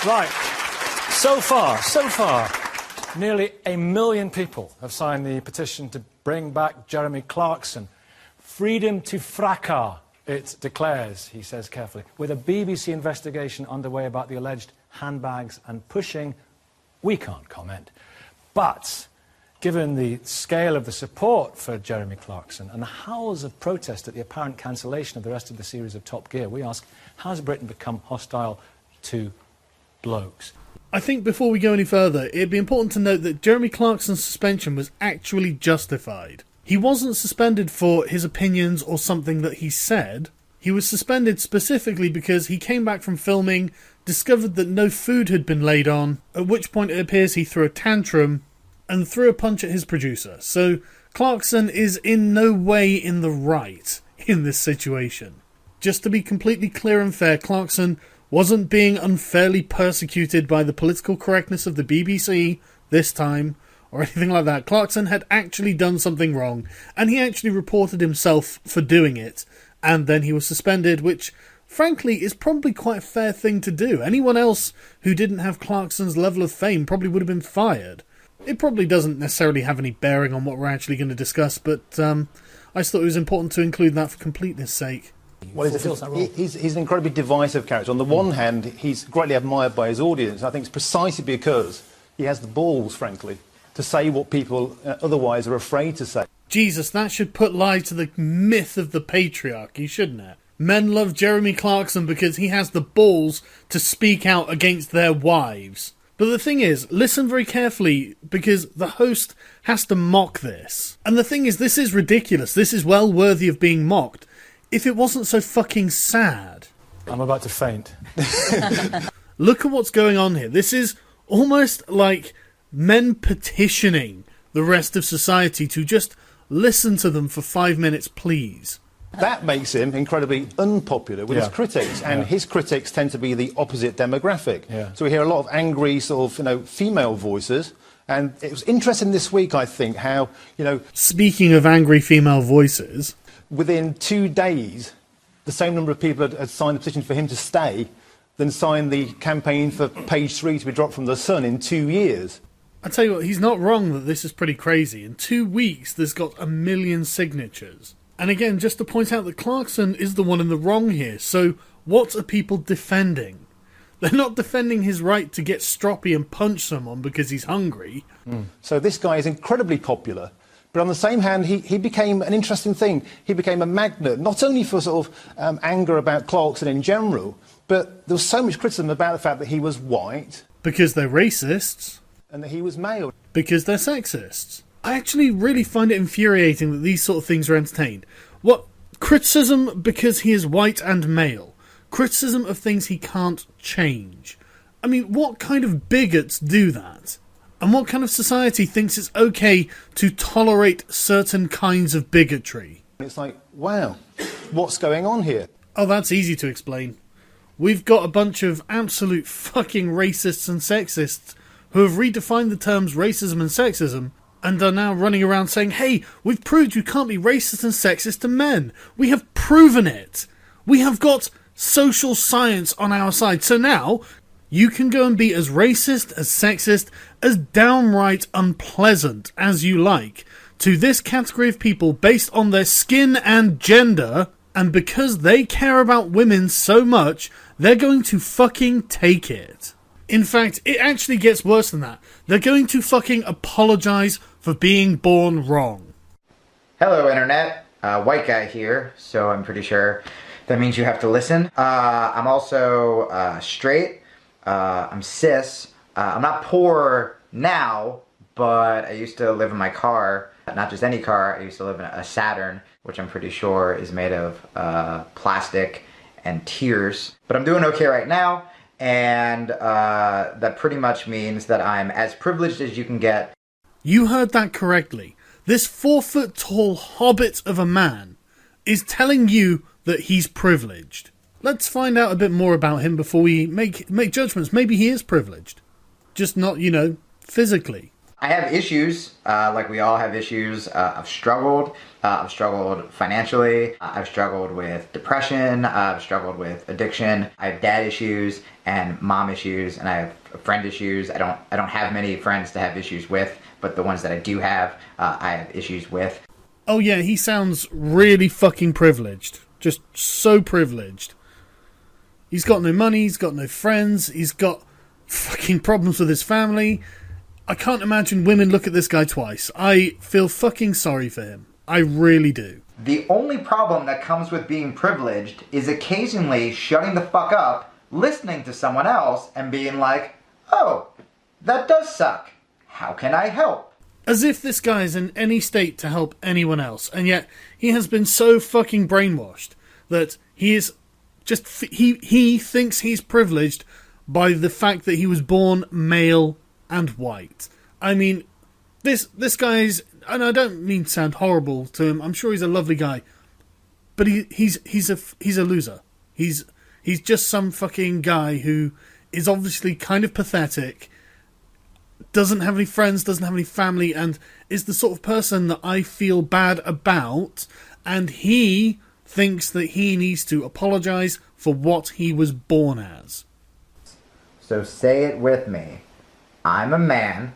Right. So far, nearly 1 million people have signed the petition to bring back Jeremy Clarkson. Freedom to fracas, it declares, he says carefully. With a BBC investigation underway about the alleged handbags and pushing, we can't comment. But given the scale of the support for Jeremy Clarkson and the howls of protest at the apparent cancellation of the rest of the series of Top Gear, we ask, has Britain become hostile to blokes? I think before we go any further, it'd be important to note that Jeremy Clarkson's suspension was actually justified. He wasn't suspended for his opinions or something that he said. He was suspended specifically because he came back from filming, discovered that no food had been laid on, at which point it appears he threw a tantrum and threw a punch at his producer. So Clarkson is in no way in the right in this situation. Just to be completely clear and fair, Clarkson wasn't being unfairly persecuted by the political correctness of the BBC this time, or anything like that. Clarkson had actually done something wrong, and he actually reported himself for doing it, and then he was suspended, which, frankly, is probably quite a fair thing to do. Anyone else who didn't have Clarkson's level of fame probably would have been fired. It probably doesn't necessarily have any bearing on what we're actually going to discuss, but I just thought it was important to include that for completeness' sake. Well, he's an incredibly divisive character. On the one hand, he's greatly admired by his audience. I think it's precisely because he has the balls, frankly, to say what people otherwise are afraid to say. Jesus, that should put life to the myth of the patriarchy, shouldn't it? Men love Jeremy Clarkson because he has the balls to speak out against their wives. But the thing is, listen very carefully, because the host has to mock this. And the thing is, this is ridiculous. This is well worthy of being mocked. If it wasn't so fucking sad. I'm about to faint. Look at what's going on here. This is almost like men petitioning the rest of society to just listen to them for 5 minutes, please. That makes him incredibly unpopular with his critics, and his critics tend to be the opposite demographic. So we hear a lot of angry sort of, female voices, and it was interesting this week, I think, how, Speaking of angry female voices, within 2 days, the same number of people had signed the petition for him to stay than signed the campaign for Page 3 to be dropped from The Sun in 2 years. I tell you what, he's not wrong that this is pretty crazy. In 2 weeks, there's got 1 million signatures. And again, just to point out that Clarkson is the one in the wrong here. So what are people defending? They're not defending his right to get stroppy and punch someone because he's hungry. So this guy is incredibly popular. But on the same hand, he became an interesting thing. He became a magnet, not only for sort of anger about Clarkson in general, but there was so much criticism about the fact that he was white. Because they're racists. And that he was male. Because they're sexists. I actually really find it infuriating that these sort of things are entertained. What? Criticism because he is white and male. Criticism of things he can't change. I mean, what kind of bigots do that? And what kind of society thinks it's okay to tolerate certain kinds of bigotry? It's like, wow, what's going on here? Oh, that's easy to explain. We've got a bunch of absolute fucking racists and sexists who have redefined the terms racism and sexism and are now running around saying, hey, we've proved you can't be racist and sexist to men. We have proven it. We have got social science on our side. So now you can go and be as racist, as sexist, as downright unpleasant as you like to this category of people based on their skin and gender, and because they care about women so much, they're going to fucking take it. In fact, it actually gets worse than that. They're going to fucking apologise for being born wrong. Hello, Internet. White guy here, so I'm pretty sure that means you have to listen. I'm also straight. I'm cis. I'm not poor now, but I used to live in my car. Not just any car. I used to live in a Saturn, which I'm pretty sure is made of plastic and tears. But I'm doing okay right now. And that pretty much means that I'm as privileged as you can get. You heard that correctly. This 4-foot-tall hobbit of a man is telling you that he's privileged. Let's find out a bit more about him before we make judgments. Maybe he is privileged. Just not, physically. I have issues, like we all have issues. I've struggled financially. I've struggled with depression. I've struggled with addiction. I have dad issues and mom issues, and I have friend issues. I don't have many friends to have issues with, but the ones that I do have, I have issues with. Oh yeah, he sounds really fucking privileged. Just so privileged. He's got no money, he's got no friends, he's got fucking problems with his family. I can't imagine women look at this guy twice. I feel fucking sorry for him. I really do. The only problem that comes with being privileged is occasionally shutting the fuck up, listening to someone else, and being like, oh, that does suck. How can I help? As if this guy is in any state to help anyone else, and yet he has been so fucking brainwashed that he is just... He thinks he's privileged by the fact that he was born male and white. I mean, this guy's, and I don't mean to sound horrible to him. I'm sure he's a lovely guy, but he's a loser. He's just some fucking guy who is obviously kind of pathetic, doesn't have any friends, doesn't have any family, and is the sort of person that I feel bad about. And he thinks that he needs to apologise for what he was born as. So say it with me. I'm a man.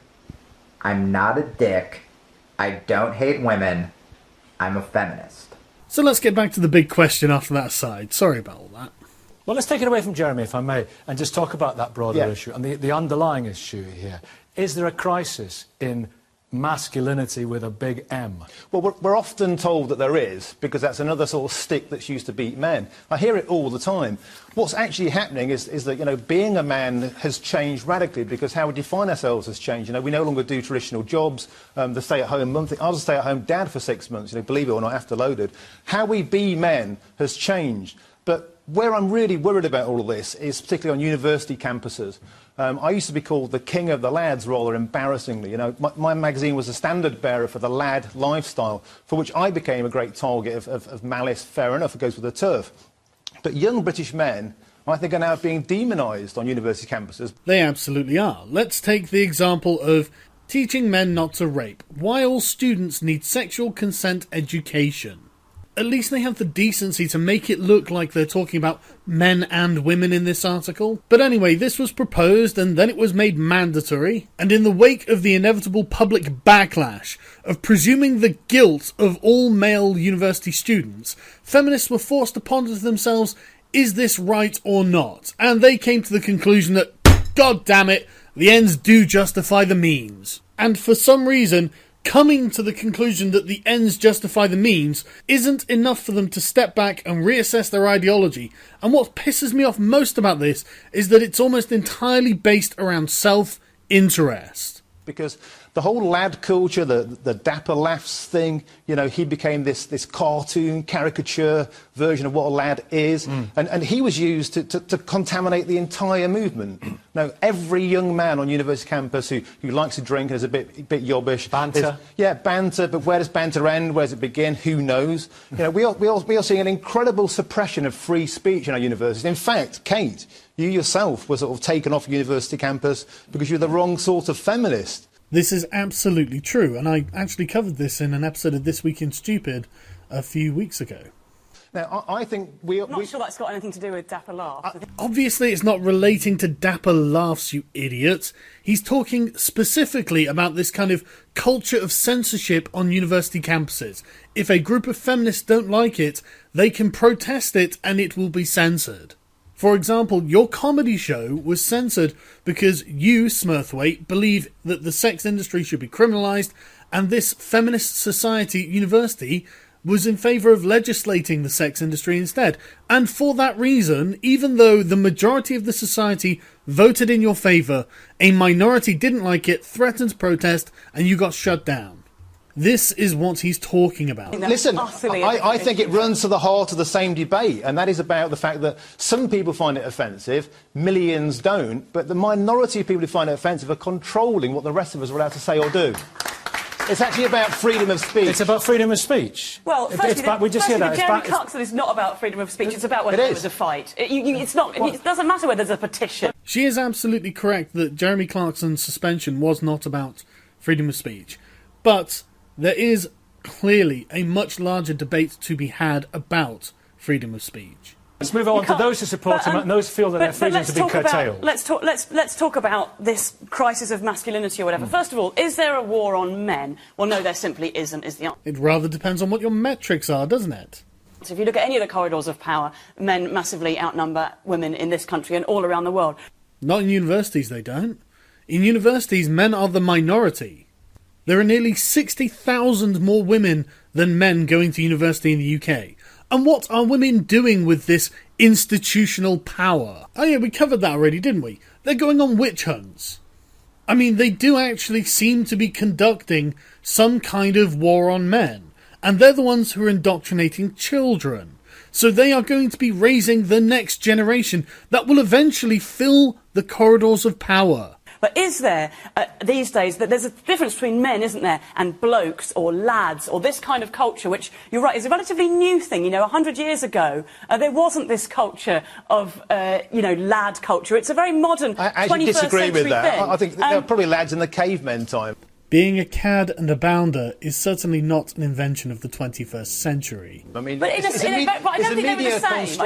I'm not a dick. I don't hate women. I'm a feminist. So let's get back to the big question after that aside. Sorry about all that. Well, let's take it away from Jeremy, if I may, and just talk about that broader issue and the underlying issue here. Is there a crisis in masculinity with a big M? Well, we're often told that there is, because that's another sort of stick that's used to beat men. I hear it all the time. What's actually happening is that, you know, being a man has changed radically because how we define ourselves has changed. You know, we no longer do traditional jobs, the stay-at-home mum thing. I was a stay-at-home dad for 6 months, you know, believe it or not, after loaded. How we be men has changed. But where I'm really worried about all of this is particularly on university campuses. I used to be called the king of the lads, rather embarrassingly. You know, my magazine was a standard bearer for the lad lifestyle, for which I became a great target of malice. Fair enough, it goes with the turf. But young British men, I think, are now being demonised on university campuses. They absolutely are. Let's take the example of teaching men not to rape. Why all students need sexual consent education. At least they have the decency to make it look like they're talking about men and women in this article. But anyway, this was proposed and then it was made mandatory. And in the wake of the inevitable public backlash of presuming the guilt of all male university students, feminists were forced to ponder to themselves, is this right or not? And they came to the conclusion that, God damn it, the ends do justify the means. And for some reason, coming to the conclusion that the ends justify the means isn't enough for them to step back and reassess their ideology. And what pisses me off most about this is that it's almost entirely based around self-interest. Because the whole lad culture, the dapper laughs thing, you know, he became this cartoon, caricature version of what a lad is. And he was used to contaminate the entire movement. Now, every young man on university campus who likes to drink and is a bit yobbish. Banter. Banter, but where does banter end? Where does it begin? Who knows? You know, we are seeing an incredible suppression of free speech in our universities. In fact, Kate, you yourself were sort of taken off university campus because you're the wrong sort of feminist. This is absolutely true, and I actually covered this in an episode of This Week in Stupid a few weeks ago. Now, I think I'm not sure that's got anything to do with Dapper Laugh. Obviously, it's not relating to Dapper Laughs, you idiot. He's talking specifically about this kind of culture of censorship on university campuses. If a group of feminists don't like it, they can protest it and it will be censored. For example, your comedy show was censored because you, Smurthwaite, believe that the sex industry should be criminalised, and this feminist society university was in favour of legislating the sex industry instead. And for that reason, even though the majority of the society voted in your favour, a minority didn't like it, threatened to protest, and you got shut down. This is what he's talking about. Listen, I think it runs to the heart of the same debate, and that is about the fact that some people find it offensive, millions don't, but the minority of people who find it offensive are controlling what the rest of us are allowed to say or do. It's actually about freedom of speech. It's about freedom of speech. Well, we just hear that. Jeremy Clarkson is not about freedom of speech. It's about whether there was a fight. It doesn't matter whether there's a petition. She is absolutely correct that Jeremy Clarkson's suspension was not about freedom of speech. But there is clearly a much larger debate to be had about freedom of speech. Let's move on to those who support him and those who feel that their freedoms have been curtailed. Let's talk about this crisis of masculinity or whatever. First of all, is there a war on men? Well, no, there simply isn't, is the answer. It rather depends on what your metrics are, doesn't it? So if you look at any of the corridors of power, men massively outnumber women in this country and all around the world. Not in universities, they don't. In universities, men are the minority. There are nearly 60,000 more women than men going to university in the UK. And what are women doing with this institutional power? Oh yeah, we covered that already, didn't we? They're going on witch hunts. I mean, they do actually seem to be conducting some kind of war on men. And they're the ones who are indoctrinating children. So they are going to be raising the next generation that will eventually fill the corridors of power. But is there, these days, that there's a difference between men, isn't there, and blokes or lads or this kind of culture, which, you're right, is a relatively new thing. You know, 100 years ago, there wasn't this culture of, lad culture. It's a very modern 21st century thing. I actually disagree with that. I think there were probably lads in the cavemen time. Being a cad and a bounder is certainly not an invention of the 21st century. I mean, but I don't think they were the same.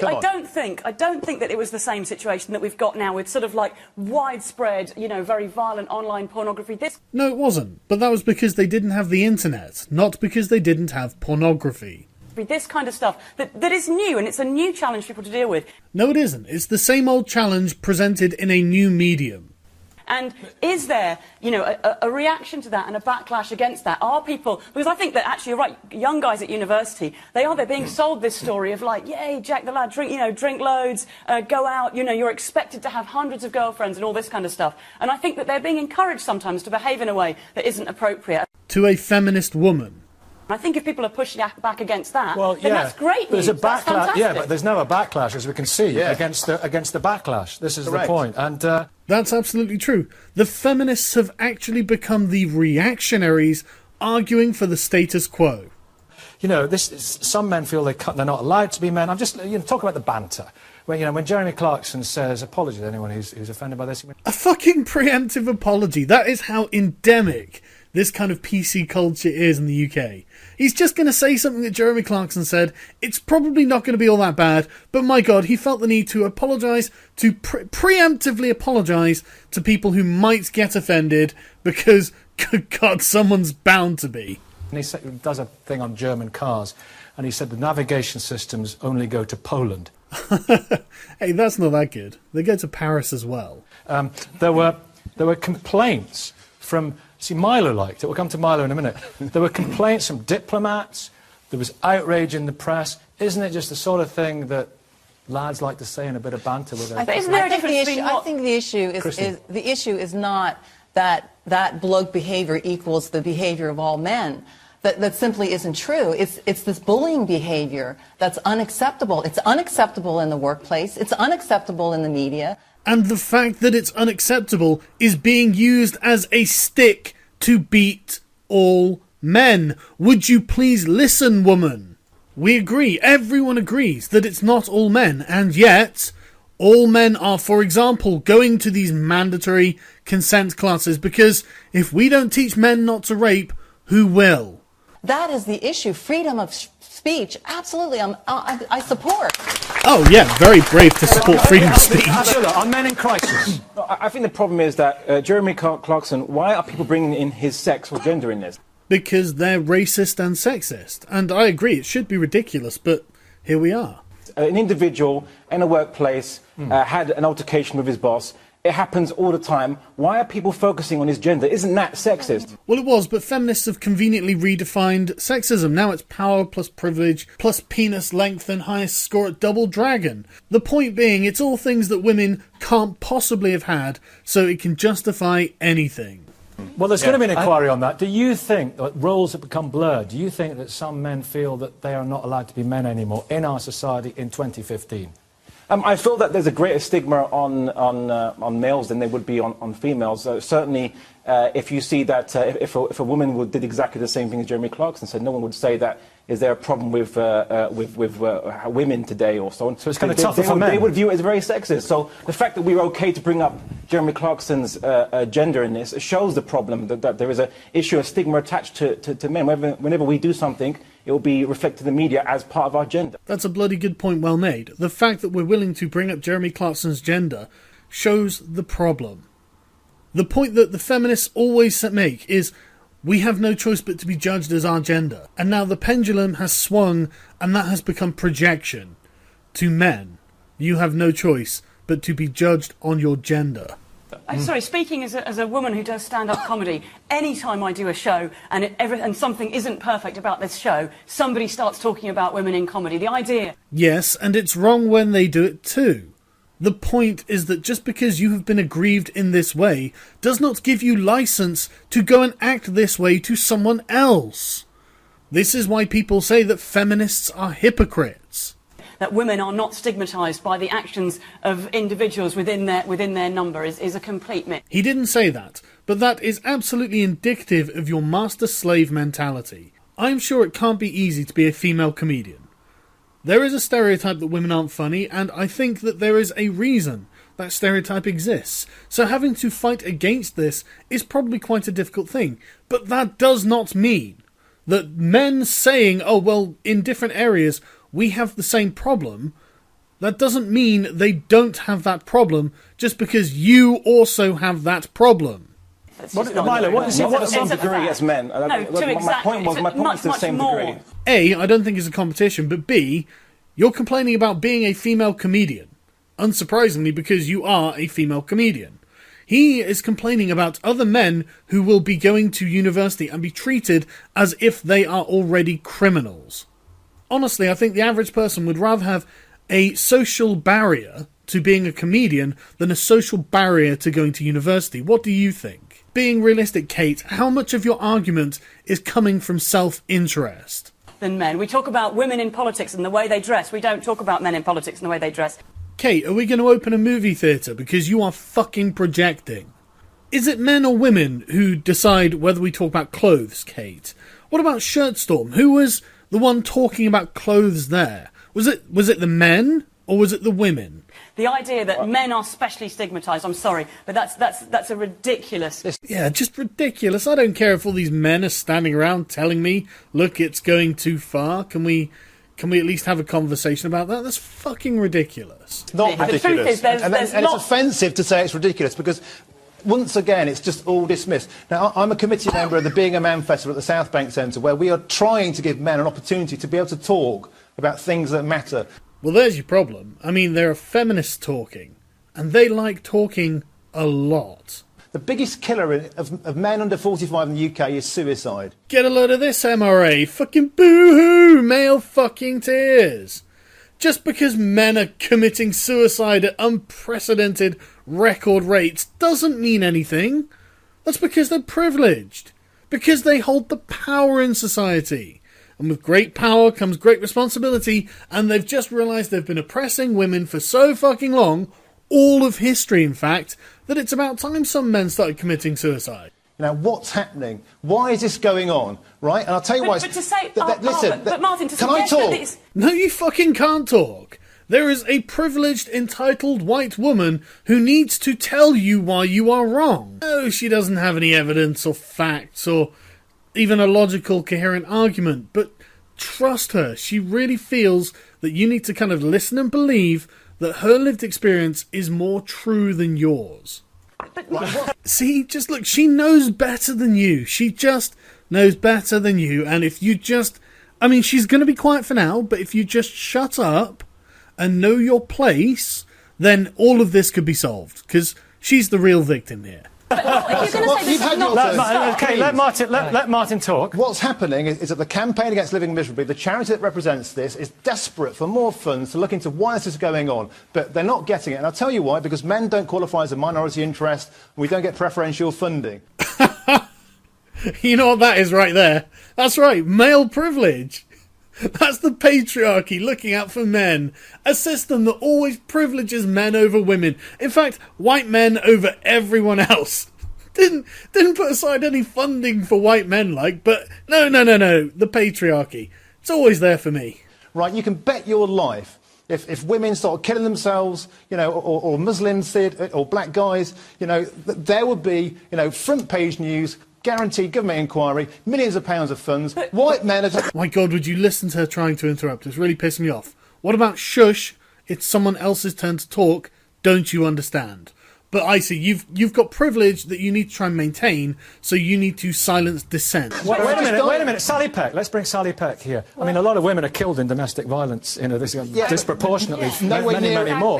I don't think that it was the same situation that we've got now with sort of like widespread, very violent online pornography. No, it wasn't. But that was because they didn't have the internet, not because they didn't have pornography. This kind of stuff that is new, and it's a new challenge for people to deal with. No, it isn't. It's the same old challenge presented in a new medium. And is there, a reaction to that and a backlash against that? Are people... Because I think that actually, you're right, young guys at university, they're being sold this story of like, yay, Jack the Lad, drink loads, go out, you're expected to have hundreds of girlfriends and all this kind of stuff. And I think that they're being encouraged sometimes to behave in a way that isn't appropriate. To a feminist woman. I think if people are pushing back against that, then that's great news. There's a backlash, but there's now a backlash, as we can see, against the backlash. This is the point. And that's absolutely true. The feminists have actually become the reactionaries arguing for the status quo. Some men feel they're not allowed to be men. I'm just talk about the banter. When Jeremy Clarkson says, apology to anyone who's offended by this. A fucking preemptive apology. That is how endemic this kind of PC culture is in the UK. He's just going to say something that Jeremy Clarkson said. It's probably not going to be all that bad, but my God, he felt the need to apologise, to preemptively apologise to people who might get offended because, good God, someone's bound to be. And he does a thing on German cars, and he said the navigation systems only go to Poland. Hey, that's not that good. They go to Paris as well. There were complaints from... See, Milo liked it. We'll come to Milo in a minute. There were complaints from diplomats. There was outrage in the press. Isn't it just the sort of thing that lads like to say in a bit of banter with their... I think the issue is not that bloke behaviour equals the behaviour of all men. That simply isn't true. It's this bullying behaviour that's unacceptable. It's unacceptable in the workplace. It's unacceptable in the media. And the fact that it's unacceptable is being used as a stick to beat all men. Would you please listen, woman? We agree, everyone agrees that it's not all men, and yet all men are, for example, going to these mandatory consent classes because if we don't teach men not to rape, who will? That is the issue. Freedom of speech, absolutely, I support. Oh, yeah, very brave to support freedom of speech. On men in crisis. I think the problem is that Jeremy Clarkson, why are people bringing in his sex or gender in this? Because they're racist and sexist. And I agree, it should be ridiculous, but here we are. An individual in a workplace had an altercation with his boss. It happens all the time. Why are people focusing on his gender? Isn't that sexist? Well, it was, but feminists have conveniently redefined sexism. Now it's power plus privilege plus penis length and highest score at Double Dragon. The point being, it's all things that women can't possibly have had, so it can justify anything. Well, there's going to be an inquiry on that. Do you think that roles have become blurred? Do you think that some men feel that they are not allowed to be men anymore in our society in 2015? I feel that there's a greater stigma on males than there would be on females. Certainly, if you see that if a woman did exactly the same thing as Jeremy Clarkson said, no one would say that. Is there a problem with women today or so on? So it's kind of tougher for men. They would view it as very sexist. So the fact that we're okay to bring up Jeremy Clarkson's gender in this shows the problem, that there is an issue of stigma attached to men. Whenever we do something, it will be reflected in the media as part of our gender. That's a bloody good point, well made. The fact that we're willing to bring up Jeremy Clarkson's gender shows the problem. The point that the feminists always make is we have no choice but to be judged as our gender. And now the pendulum has swung, and that has become projection to men. You have no choice but to be judged on your gender. I'm sorry, speaking as a woman who does stand-up comedy, any time I do a show and something isn't perfect about this show, somebody starts talking about women in comedy. The idea... Yes, and it's wrong when they do it too. The point is that just because you have been aggrieved in this way does not give you license to go and act this way to someone else. This is why people say that feminists are hypocrites. That women are not stigmatised by the actions of individuals within their number is a complete myth. He didn't say that, but that is absolutely indicative of your master-slave mentality. I'm sure it can't be easy to be a female comedian. There is a stereotype that women aren't funny, and I think that there is a reason that stereotype exists. So having to fight against this is probably quite a difficult thing. But that does not mean that men saying, oh, well, in different areas we have the same problem, that doesn't mean they don't have that problem just because you also have that problem. Milo, what is to some degree as men? My point was to the same degree. A, I don't think it's a competition, but B, you're complaining about being a female comedian. Unsurprisingly, because you are a female comedian. He is complaining about other men who will be going to university and be treated as if they are already criminals. Honestly, I think the average person would rather have a social barrier to being a comedian than a social barrier to going to university. What do you think? Being realistic, Kate, how much of your argument is coming from self-interest? Than men. We talk about women in politics and the way they dress. We don't talk about men in politics and the way they dress. Kate, are we going to open a movie theatre because you are fucking projecting? Is it men or women who decide whether we talk about clothes, Kate? What about Shirtstorm? Who was the one talking about clothes there? Was it the men or was it the women? The idea that men are specially stigmatised, I'm sorry, but that's a ridiculous... Yeah, just ridiculous. I don't care if all these men are standing around telling me, look, it's going too far. Can we at least have a conversation about that? That's fucking ridiculous. It's not ridiculous. The truth is, and it's offensive to say it's ridiculous because... Once again, it's just all dismissed. Now, I'm a committee member of the Being a Man Festival at the South Bank Centre, where we are trying to give men an opportunity to be able to talk about things that matter. Well, there's your problem. I mean, there are feminists talking, and they like talking a lot. The biggest killer of men under 45 in the UK is suicide. Get a load of this, MRA. Fucking boo-hoo! Male fucking tears. Just because men are committing suicide at unprecedented record rates doesn't mean anything. That's because they're privileged. Because they hold the power in society. And with great power comes great responsibility, and they've just realised they've been oppressing women for so fucking long, all of history in fact, that it's about time some men started committing suicide. Now, what's happening? Why is this going on? Right? And I'll tell you why. But to say... listen, but Martin, to can I suggest talk? that it's... No, you fucking can't talk. There is a privileged, entitled white woman who needs to tell you why you are wrong. No, she doesn't have any evidence or facts or even a logical, coherent argument, but trust her. She really feels that you need to kind of listen and believe that her lived experience is more true than yours. See, just look, she knows better than you. She just knows better than you, and if you just... I mean, she's going to be quiet for now, but if you just shut up and know your place, then all of this could be solved, because she's the real victim here. But if you're going to say this is not... Okay, let Martin talk. What's happening is that the Campaign Against Living Miserably, the charity that represents this, is desperate for more funds to look into why this is going on. But they're not getting it. And I'll tell you why, because men don't qualify as a minority interest, and we don't get preferential funding. You know what that is right there? That's right, male privilege. That's the patriarchy looking out for men. A system that always privileges men over women. In fact, white men over everyone else. Didn't put aside any funding for white men, but no. The patriarchy. It's always there for me. Right, you can bet your life If women start killing themselves, you know, or Muslims did, or black guys, you know, there would be, you know, front page news, guaranteed government inquiry, millions of pounds of funds. White men are... My God, would you listen to her trying to interrupt? It's really pissing me off. What about shush? It's someone else's turn to talk. Don't you understand? But I see, you've got privilege that you need to try and maintain, so you need to silence dissent. Wait a minute. Sally Peck. Let's bring Sally Peck here. I mean, a lot of women are killed in domestic violence, you know, disproportionately, many more.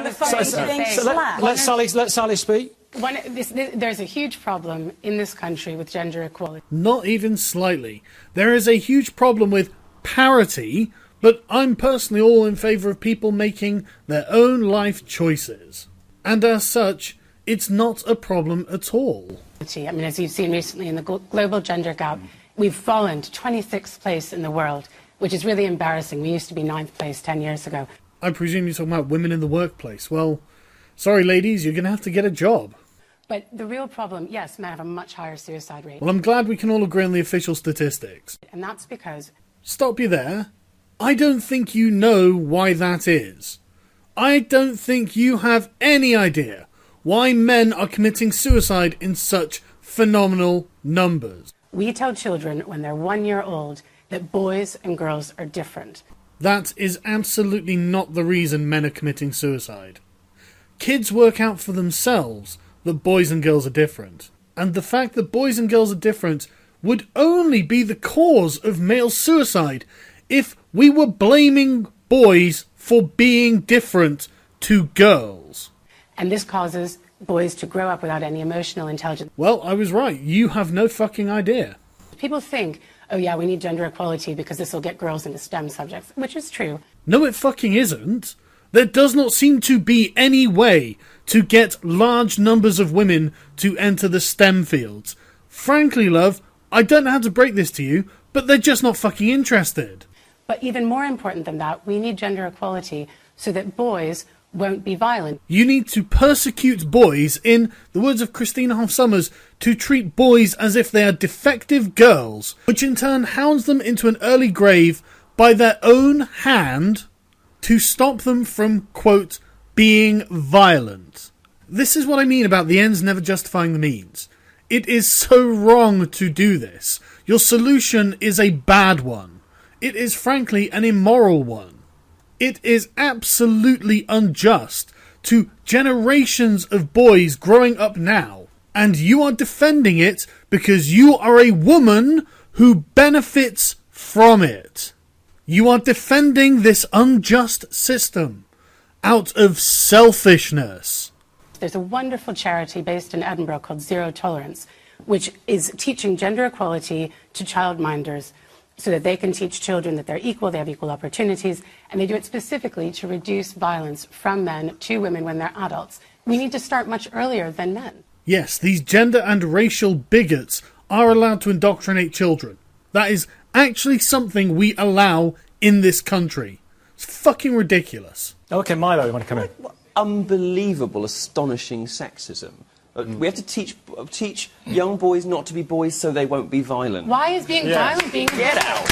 Let Sally speak. There's a huge problem in this country with gender equality. Not even slightly. There is a huge problem with parity, but I'm personally all in favour of people making their own life choices. And as such, it's not a problem at all. I mean, as you've seen recently in the global gender gap, we've fallen to 26th place in the world, which is really embarrassing. We used to be 9th place 10 years ago. I presume you're talking about women in the workplace. Well, sorry, ladies, you're going to have to get a job. But the real problem, yes, men have a much higher suicide rate. Well, I'm glad we can all agree on the official statistics. And that's because... Stop you there. I don't think you know why that is. I don't think you have any idea why men are committing suicide in such phenomenal numbers. We tell children when they're 1 year old that boys and girls are different. That is absolutely not the reason men are committing suicide. Kids work out for themselves that boys and girls are different. And the fact that boys and girls are different would only be the cause of male suicide if we were blaming boys for being different to girls. And this causes boys to grow up without any emotional intelligence. Well, I was right. You have no fucking idea. People think, oh yeah, we need gender equality because this will get girls into STEM subjects, which is true. No, it fucking isn't. There does not seem to be any way to get large numbers of women to enter the STEM fields. Frankly, love, I don't know how to break this to you, but they're just not fucking interested. But even more important than that, we need gender equality so that boys won't be violent. You need to persecute boys, in the words of Christina Hoff Sommers, to treat boys as if they are defective girls, which in turn hounds them into an early grave by their own hand to stop them from, quote, being violent. This is what I mean about the ends never justifying the means. It is so wrong to do this. Your solution is a bad one. It is frankly an immoral one. It is absolutely unjust to generations of boys growing up now, and you are defending it because you are a woman who benefits from it. You are defending this unjust system out of selfishness. There's a wonderful charity based in Edinburgh called Zero Tolerance, which is teaching gender equality to childminders so that they can teach children that they're equal, they have equal opportunities, and they do it specifically to reduce violence from men to women when they're adults. We need to start much earlier than men. Yes, these gender and racial bigots are allowed to indoctrinate children. That is actually something we allow in this country. It's fucking ridiculous. Okay, Milo, you want to come in? Unbelievable, astonishing sexism. We have to teach young boys not to be boys so they won't be violent. Why is being violent being... Get out!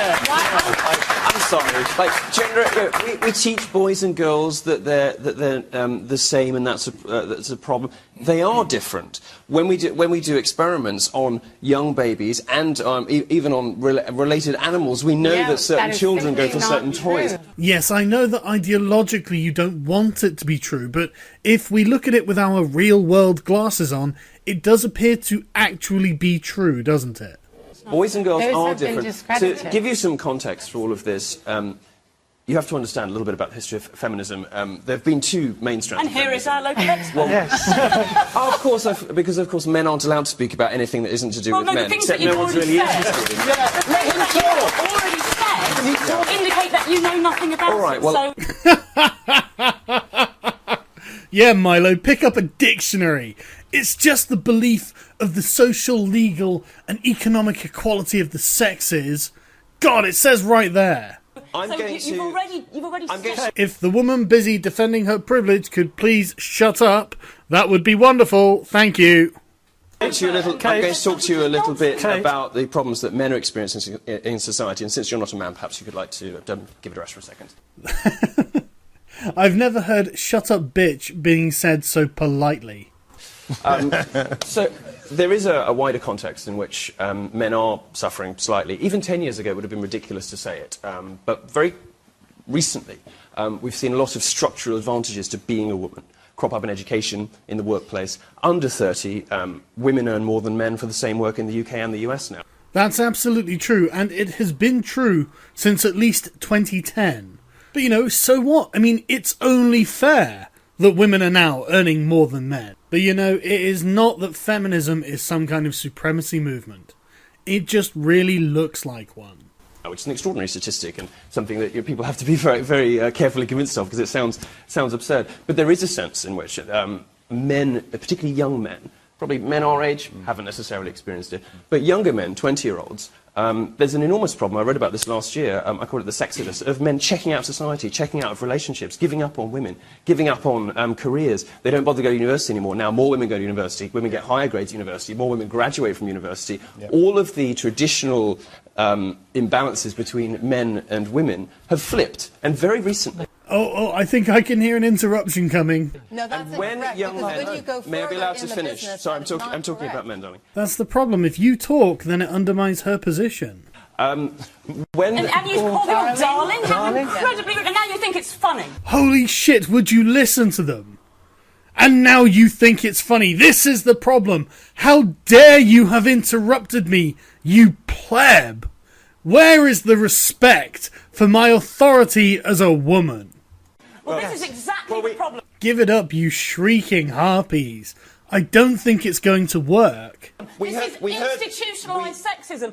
I'm sorry. Like gender, we teach boys and girls that they're the same, and that's a problem. They are different. When we do experiments on young babies and even on related animals, we know that certain children go for certain toys. Yes, I know that ideologically you don't want it to be true, but if we look at it with our real-world glasses on, it does appear to actually be true, doesn't it? Boys and girls are different. To give you some context for all of this, you have to understand a little bit about the history of feminism. There have been two main strands. And here is our local expert. Well, yes. Of course, because of course men aren't allowed to speak about anything that isn't to do with men, except no one's really interested in. Let him talk. Already said indicate that you know nothing about all right, well, yeah, Milo, pick up a dictionary. It's just the belief of the social, legal, and economic equality of the sexes. God, it says right there. You've already said... If the woman busy defending her privilege could please shut up, that would be wonderful. Thank you. I'm going to talk to you a little bit about the problems that men are experiencing in society, and since you're not a man, perhaps you could like to give it a rest for a second. I've never heard "shut up, bitch" being said so politely. So there is a wider context in which men are suffering slightly. Even 10 years ago it would have been ridiculous to say it. But very recently we've seen a lot of structural advantages to being a woman crop up in education, in the workplace. Under 30, women earn more than men for the same work in the UK and the US now. That's absolutely true, and it has been true since at least 2010. But, you know, so what? I mean, it's only fair that women are now earning more than men. But, you know, it is not that feminism is some kind of supremacy movement. It just really looks like one. Which is an extraordinary statistic and something that people have to be very, very carefully convinced of because it sounds absurd. But there is a sense in which men, particularly young men, probably men our age, haven't necessarily experienced it, but younger men, 20-year-olds, there's an enormous problem. I read about this last year. I call it the sexodus, of men checking out society, checking out of relationships, giving up on women, giving up on careers. They don't bother to go to university anymore. Now more women go to university, women get higher grades at university, more women graduate from university. Yep. All of the traditional imbalances between men and women have flipped, and very recently. Oh, I think I can hear an interruption coming. No, that's incorrect, young men, when you go may I be allowed to finish? Business, Sorry, I'm talking about men, darling. That's the problem. If you talk, then it undermines her position. And you call me darling? How incredibly rude. And now you think it's funny. Holy shit, would you listen to them? And now you think it's funny. This is the problem. How dare you have interrupted me, you pleb? Where is the respect for my authority as a woman? Well, this is exactly the problem. Give it up, you shrieking harpies. I don't think it's going to work. This is institutionalised sexism.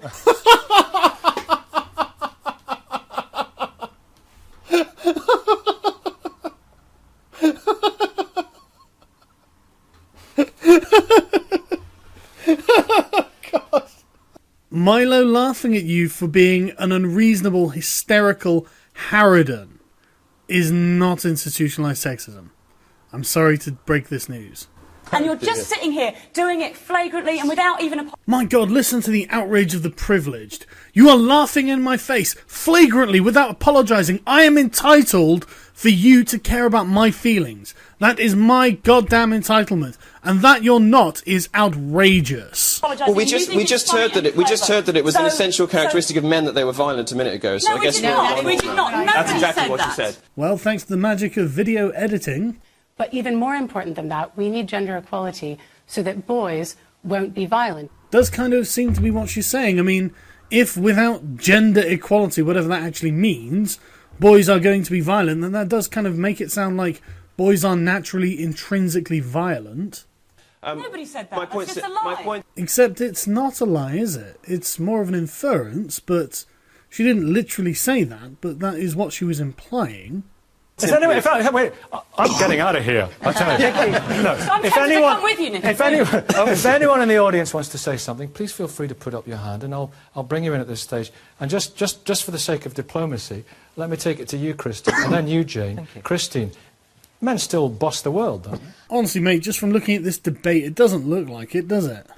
God. Milo laughing at you for being an unreasonable, hysterical harridan is not institutionalised sexism. I'm sorry to break this news. And you're just sitting here doing it flagrantly and without even a... My God, listen to the outrage of the privileged. You are laughing in my face, flagrantly, without apologising. I am entitled for you to care about my feelings. That is my goddamn entitlement. And that you're not is outrageous. Well, we just heard that it was an essential characteristic of men that they were violent a minute ago. So no, I guess we did not. That's exactly what you said. Well, thanks to the magic of video editing. But even more important than that, we need gender equality so that boys won't be violent. Does kind of seem to be what she's saying. I mean, if without gender equality, whatever that actually means, boys are going to be violent, then that does kind of make it sound like boys are naturally intrinsically violent. Nobody said that. That's just a lie. Except it's not a lie, is it? It's more of an inference, but she didn't literally say that, but that is what she was implying. Wait, I'm getting out of here. I'll tell you. No, I'm tempted to come with you, Nick. If anyone in the audience wants to say something, please feel free to put up your hand, and I'll bring you in at this stage. And just for the sake of diplomacy, let me take it to you, Christine, and then you, Jane. Thank you. Christine, men still boss the world, don't they? Honestly, mate, just from looking at this debate, it doesn't look like it, does it?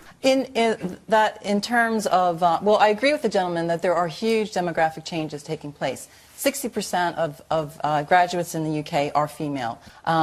In terms of, well, I agree with the gentleman that there are huge demographic changes taking place. 60% of graduates in the UK are female.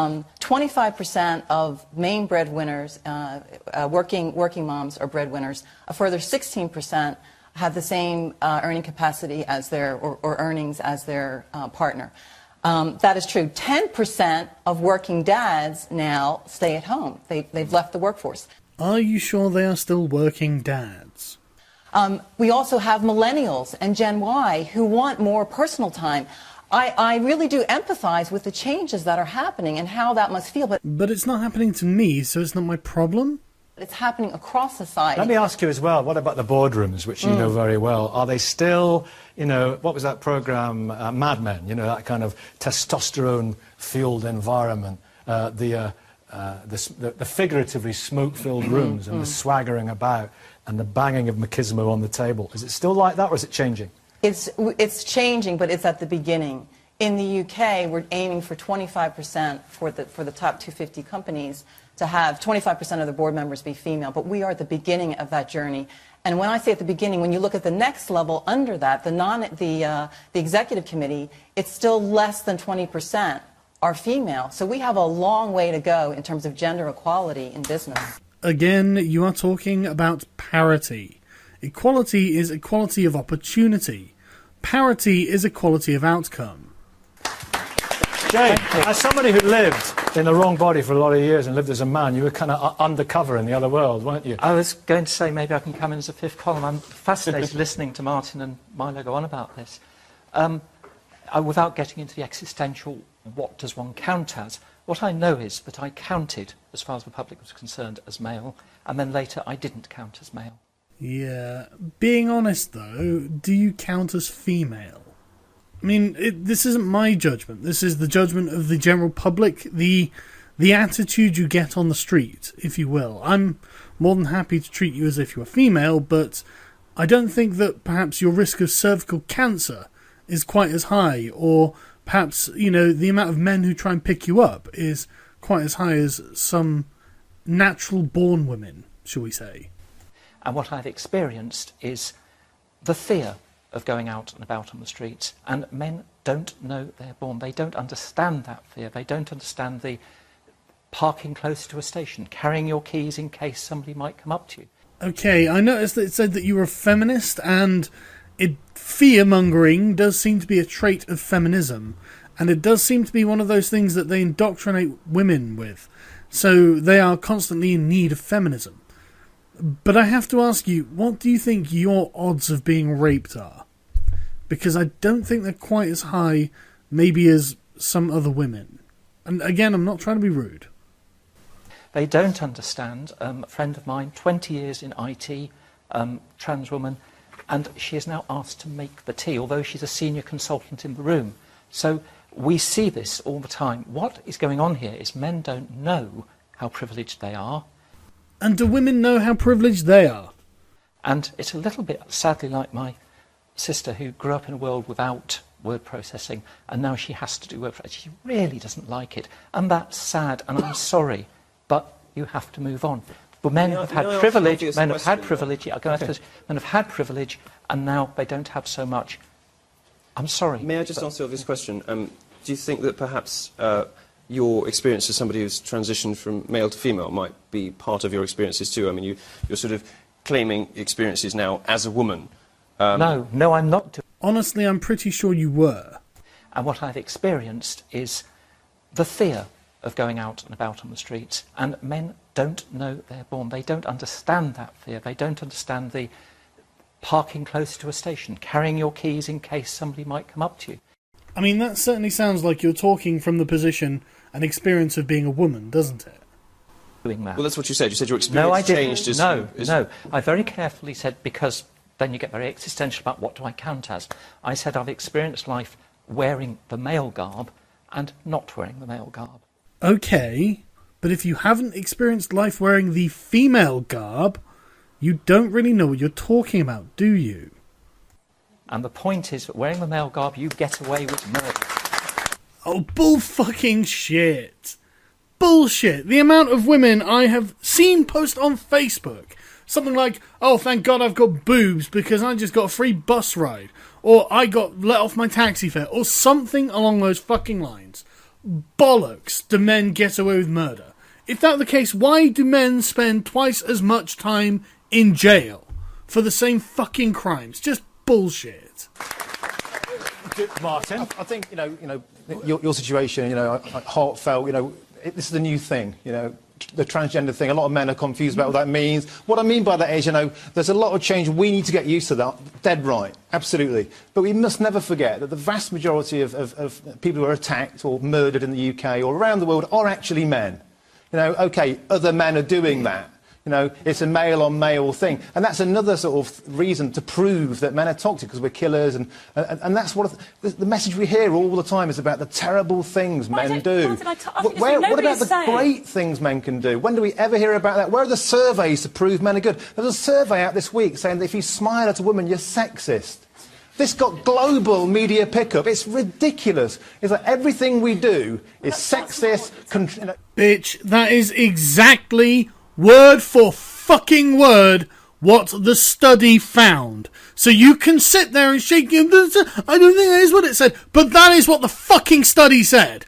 25% of main breadwinners, working moms are breadwinners. A further 16% have the same earning capacity as their, or earnings as their partner. That is true. 10% of working dads now stay at home. They've left the workforce. Are you sure they are still working dads? We also have millennials and Gen Y who want more personal time. I really do empathize with the changes that are happening and how that must feel. But it's not happening to me, so it's not my problem? It's happening across society. Let me ask you as well, what about the boardrooms, which you know very well? Are they still, what was that programme, Mad Men, that kind of testosterone-fueled environment, the figuratively smoke-filled rooms and the swaggering about and the banging of machismo on the table? Is it still like that, or is it changing? It's changing, but it's at the beginning. In the UK, we're aiming for 25% for the top 250 companies to have 25% of the board members be female, but we are at the beginning of that journey. And when I say at the beginning, when you look at the next level under that, the executive committee, it's still less than 20% are female. So we have a long way to go in terms of gender equality in business. Again, you are talking about parity. Equality is equality of opportunity. Parity is equality of outcome. Jane, as somebody who lived in the wrong body for a lot of years and lived as a man, you were kind of undercover in the other world, weren't you? I was going to say maybe I can come in as a fifth column. I'm fascinated listening to Martin and Milo go on about this. Without getting into the existential, what does one count as, what I know is that I counted, as far as the public was concerned, as male, and then later I didn't count as male. Yeah. Being honest, though, do you count as female? I mean, this isn't my judgment. This is the judgment of the general public, the attitude you get on the street, if you will. I'm more than happy to treat you as if you were female, but I don't think that perhaps your risk of cervical cancer is quite as high, or perhaps, the amount of men who try and pick you up is quite as high as some natural-born women, shall we say. And what I've experienced is the fear of going out and about on the streets, and men don't know they're born. They don't understand that fear. They don't understand the parking close to a station, carrying your keys in case somebody might come up to you. Okay, I noticed that it said that you were a feminist, and fear-mongering does seem to be a trait of feminism, and it does seem to be one of those things that they indoctrinate women with. So they are constantly in need of feminism. But I have to ask you, what do you think your odds of being raped are? Because I don't think they're quite as high, maybe, as some other women. And again, I'm not trying to be rude. They don't understand. A friend of mine, 20 years in IT, trans woman, and she is now asked to make the tea, although she's a senior consultant in the room. So we see this all the time. What is going on here is men don't know how privileged they are. And do women know how privileged they are? And it's a little bit, sadly, like my sister who grew up in a world without word processing, and now she has to do word processing. She really doesn't like it. And that's sad, and I'm sorry, but you have to move on. But men have had privilege, men have had privilege, and now they don't have so much. I'm sorry. May I just ask you this question? Do you think that perhaps your experience as somebody who's transitioned from male to female might be part of your experiences too? I mean, you're sort of claiming experiences now as a woman. No, I'm not. Honestly, I'm pretty sure you were. And what I've experienced is the fear of going out and about on the streets, and men don't know they're born. They don't understand that fear. They don't understand the parking close to a station, carrying your keys in case somebody might come up to you. I mean, that certainly sounds like you're talking from the position and experience of being a woman, doesn't it? Doing that. Well, that's what you said. You said your experience changed. No. I very carefully said, because then you get very existential about what do I count as. I said I've experienced life wearing the male garb and not wearing the male garb. Okay, but if you haven't experienced life wearing the female garb, you don't really know what you're talking about, do you? And the point is that wearing the male garb, you get away with murder. Oh, bull fucking shit. Bullshit. The amount of women I have seen post on Facebook, something like, oh, thank God I've got boobs because I just got a free bus ride, or I got let off my taxi fare, or something along those fucking lines. Bollocks, do men get away with murder? If that were the case, why do men spend twice as much time in jail for the same fucking crimes? Just bullshit. Martin? I think, your situation, heartfelt, this is a new thing, the transgender thing. A lot of men are confused about what that means. What I mean by that is, there's a lot of change. We need to get used to that. Dead right, absolutely. But we must never forget that the vast majority of people who are attacked or murdered in the UK or around the world are actually men. OK, other men are doing that. It's a male-on-male thing. And that's another sort of reason to prove that men are toxic, because we're killers. And that's what the message we hear all the time is about the terrible things men do. What about the great things men can do? When do we ever hear about that? Where are the surveys to prove men are good? There's a survey out this week saying that if you smile at a woman, you're sexist. This got global media pickup. It's ridiculous. It's like everything we do is sexist. Bitch, that is exactly word for fucking word what the study found. So you can sit there and shake your... I don't think that is what it said. But that is what the fucking study said.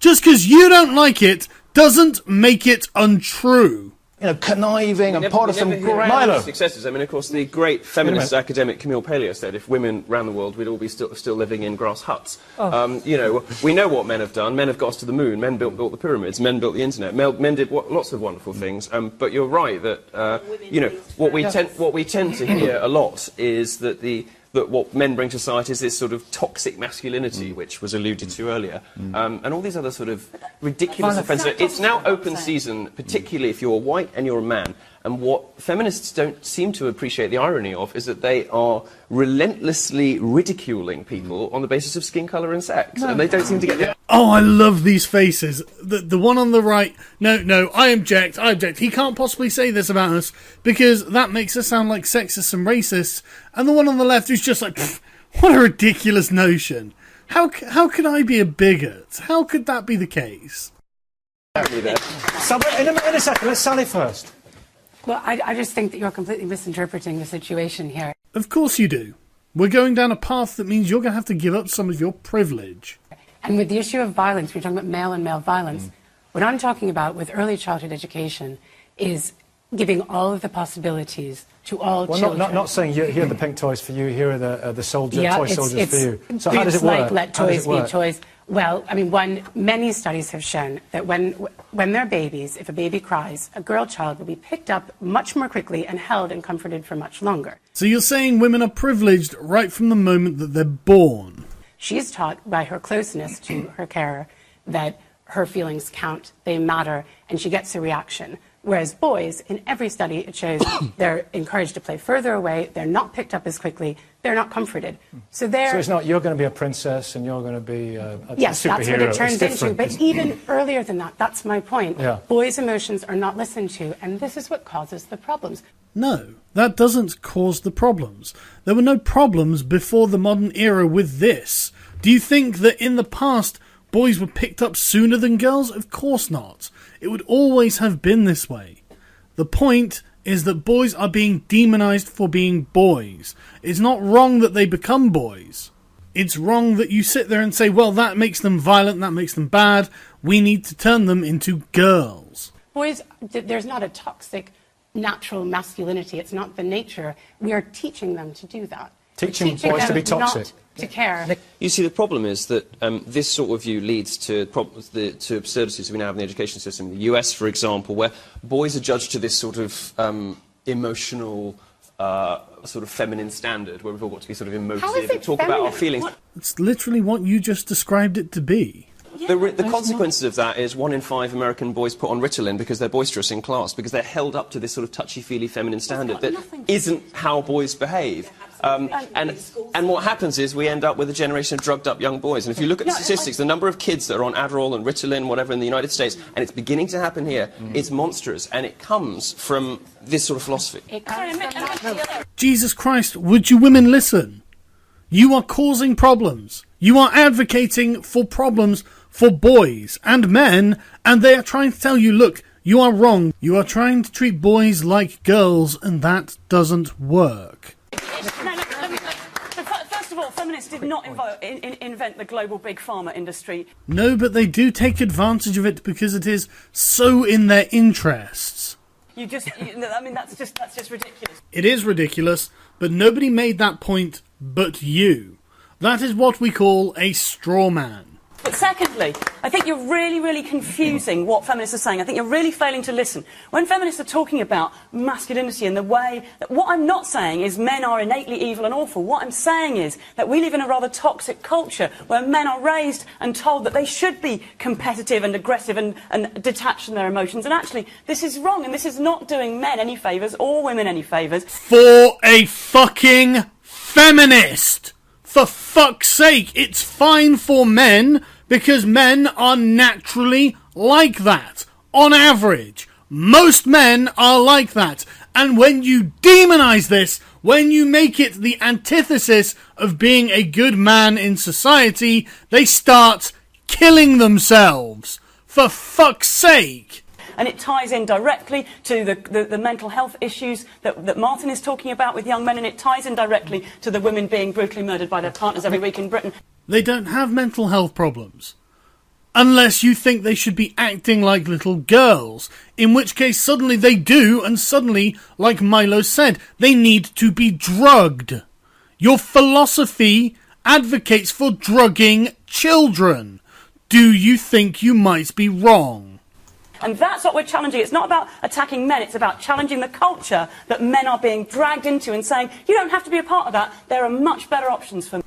Just because you don't like it doesn't make it untrue. You know, conniving and part of some Milo successes. I mean, of course, the great feminist academic Camille Paglia said, if women ran the world, we'd all be still living in grass huts. You know, we know what men have done. Men have got us to the moon. Men built the pyramids. Men built the internet. Men did lots of wonderful things. But you're right that you know what we tend to hear a lot is that what men bring to society is this sort of toxic masculinity, which was alluded to earlier, and all these other sort of ridiculous offences. It's now open season, particularly if you're white and you're a man. And what feminists don't seem to appreciate the irony of is that they are relentlessly ridiculing people on the basis of skin colour and sex. And they don't seem to get the... Oh, I love these faces. The one on the right, no, I object. He can't possibly say this about us because that makes us sound like sexists and racists. And the one on the left who's just like, what a ridiculous notion. How could I be a bigot? How could that be the case? In a second, let's Sally first. Well, I just think that you're completely misinterpreting the situation here. Of course you do. We're going down a path that means you're going to have to give up some of your privilege. And with the issue of violence, we're talking about male and male violence. What I'm talking about with early childhood education is giving all of the possibilities to all children. Not saying here are the pink toys for you, here are the toy soldiers for you. So how does it work? Like let toys be toys. Well, I mean, many studies have shown that when they're babies, if a baby cries, a girl child will be picked up much more quickly and held and comforted for much longer. So you're saying women are privileged right from the moment that they're born? She's taught by her closeness to her carer that her feelings count, they matter, and she gets a reaction. Whereas boys, in every study, it shows they're encouraged to play further away, they're not picked up as quickly, they're not comforted. So it's not you're going to be a princess and you're going to be a yes, superhero. That's what it turns into. But even earlier than that, that's my point. Yeah. Boys' emotions are not listened to, and this is what causes the problems. No, that doesn't cause the problems. There were no problems before the modern era with this. Do you think that in the past boys were picked up sooner than girls? Of course not. It would always have been this way. The point is that boys are being demonized for being boys. It's not wrong that they become boys. It's wrong that you sit there and say, well, that makes them violent, that makes them bad. We need to turn them into girls. Boys, there's not a toxic natural masculinity. It's not the nature. We are teaching them to do that. Teaching boys to be toxic. Not to care. You see, the problem is that this sort of view leads to absurdities we now have in the education system. In the US, for example, where boys are judged to this sort of emotional, sort of feminine standard, where we've all got to be sort of emotive and talk about our feelings. It's literally what you just described it to be. The consequences of that is 1 in 5 American boys put on Ritalin because they're boisterous in class, because they're held up to this sort of touchy-feely feminine standard that isn't how boys behave. And what happens is we end up with a generation of drugged-up young boys. And if you look at the statistics, the number of kids that are on Adderall and Ritalin, whatever, in the United States, and it's beginning to happen here, it's monstrous. And it comes from this sort of philosophy. Jesus Christ, would you women listen? You are causing problems. You are advocating for problems for boys and men, and they are trying to tell you, look, you are wrong. You are trying to treat boys like girls, and that doesn't work. First of all, feminists did not invent the global big pharma industry. No, but they do take advantage of it because it is so in their interests. I mean, that's just ridiculous. It is ridiculous, but nobody made that point but you. That is what we call a straw man. But secondly, I think you're really, really confusing what feminists are saying. I think you're really failing to listen. When feminists are talking about masculinity and the way that what I'm not saying is men are innately evil and awful. What I'm saying is that we live in a rather toxic culture where men are raised and told that they should be competitive and aggressive and detached from their emotions. And actually, this is wrong, and this is not doing men any favours or women any favours. For a fucking feminist! For fuck's sake, it's fine for men, because men are naturally like that. On average. Most men are like that. And when you demonize this, when you make it the antithesis of being a good man in society, they start killing themselves. For fuck's sake. And it ties in directly to the mental health issues that Martin is talking about with young men, and it ties in directly to the women being brutally murdered by their partners every week in Britain. They don't have mental health problems. Unless you think they should be acting like little girls, in which case suddenly they do, and suddenly, like Milo said, they need to be drugged. Your philosophy advocates for drugging children. Do you think you might be wrong? And that's what we're challenging. It's not about attacking men, it's about challenging the culture that men are being dragged into and saying, you don't have to be a part of that, there are much better options for men.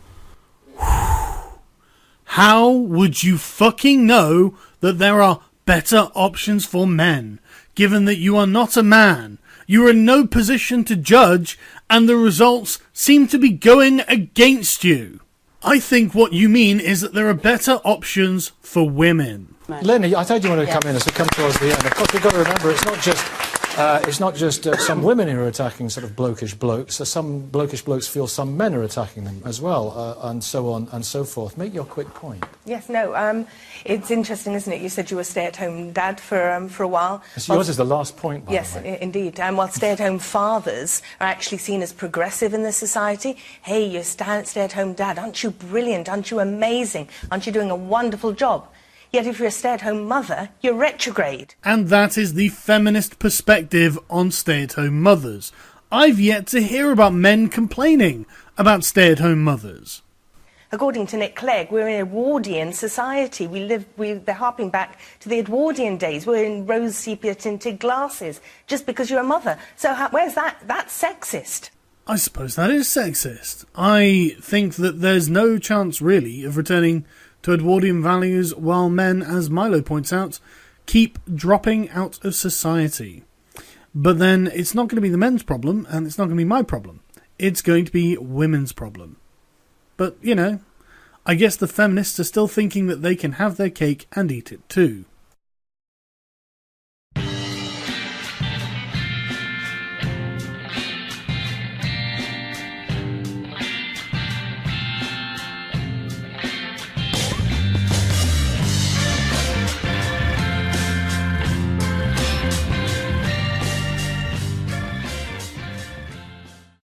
How would you fucking know that there are better options for men, given that you are not a man? You are in no position to judge, and the results seem to be going against you. I think what you mean is that there are better options for women. Lenny, I thought you wanted to come in as we come towards the end. Of course, we've got to remember it's not just some women who are attacking sort of blokish blokes. Some blokish blokes feel some men are attacking them as well, and so on and so forth. Make your quick point. Yes, no, it's interesting, isn't it? You said you were a stay-at-home dad for a while. So yours is the last point, by yes, the way. Indeed. While stay-at-home fathers are actually seen as progressive in this society, hey, you're stay-at-home dad, aren't you brilliant? Aren't you amazing? Aren't you doing a wonderful job? Yet if you're a stay-at-home mother, you're retrograde. And that is the feminist perspective on stay-at-home mothers. I've yet to hear about men complaining about stay-at-home mothers. According to Nick Clegg, we're in an Edwardian society. They're harping back to the Edwardian days. We're in rose sepia-tinted glasses just because you're a mother. So where's that? That's sexist. I suppose that is sexist. I think that there's no chance, really, of returning to Edwardian values while men, as Milo points out, keep dropping out of society. But then it's not going to be the men's problem, and it's not going to be my problem. It's going to be women's problem. But, you know, I guess the feminists are still thinking that they can have their cake and eat it too.